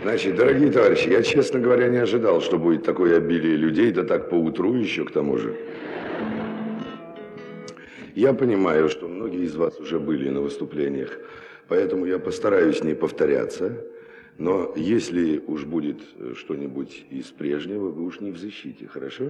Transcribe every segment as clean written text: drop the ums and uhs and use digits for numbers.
Значит, дорогие товарищи, я, честно говоря, не ожидал, что будет такое обилие людей, да так поутру еще к тому же. Я понимаю, что многие из вас уже были на выступлениях, поэтому я постараюсь не повторяться, но если уж будет что-нибудь из прежнего, вы уж не в защите, хорошо?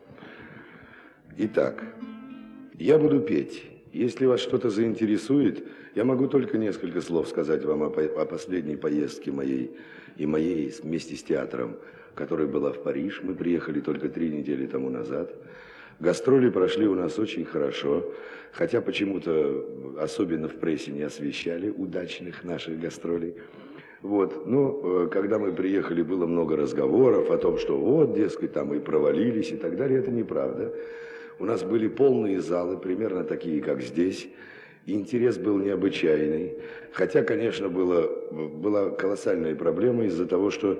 Итак, я буду петь. Если вас что-то заинтересует, я могу только несколько слов сказать вам о последней поездке моей вместе с театром, которая была в Париж. Мы приехали только 3 недели тому назад. Гастроли прошли у нас очень хорошо, хотя почему-то особенно в прессе не освещали удачных наших гастролей. Вот, ну, когда мы приехали, было много разговоров о том, что вот, дескать, там и провалились и так далее. Это неправда. У нас были полные залы, примерно такие, как здесь. Интерес был необычайный. Хотя, конечно, была колоссальная проблема из-за того, что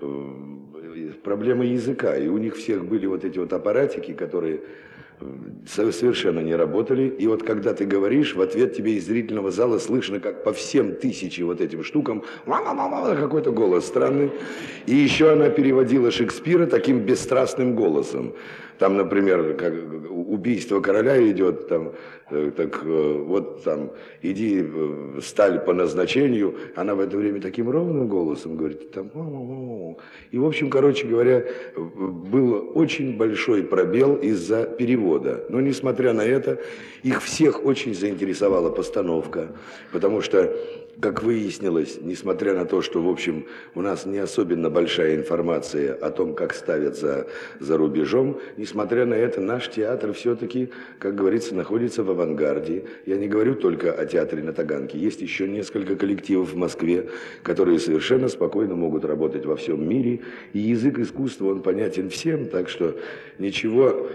проблема языка. И у них всех были вот эти вот аппаратики, которые совершенно не работали. И вот когда ты говоришь, в ответ тебе из зрительного зала слышно, как по всем 1000 вот этим штукам какой-то голос странный. И еще она переводила Шекспира таким бесстрастным голосом. Там, например, как убийство короля идет, там, так вот там, иди, сталь по назначению. Она в это время таким ровным голосом говорит, там, и, в общем, короче говоря, был очень большой пробел из-за перевода. Но, несмотря на это, их всех очень заинтересовала постановка, потому что, как выяснилось, несмотря на то, что, в общем, у нас не особенно большая информация о том, как ставят за рубежом, несмотря на это, наш театр все-таки, как говорится, находится в авангарде. Я не говорю только о театре на Таганке. Есть еще несколько коллективов в Москве, которые совершенно спокойно могут работать во всем мире. И язык искусства, он понятен всем, так что ничего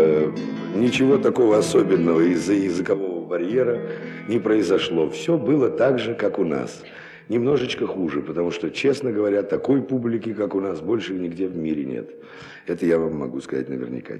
такого особенного из-за языкового барьера не произошло. Все было так же, как у нас. Немножечко хуже, потому что, честно говоря, такой публики, как у нас, больше нигде в мире нет. Это я вам могу сказать наверняка.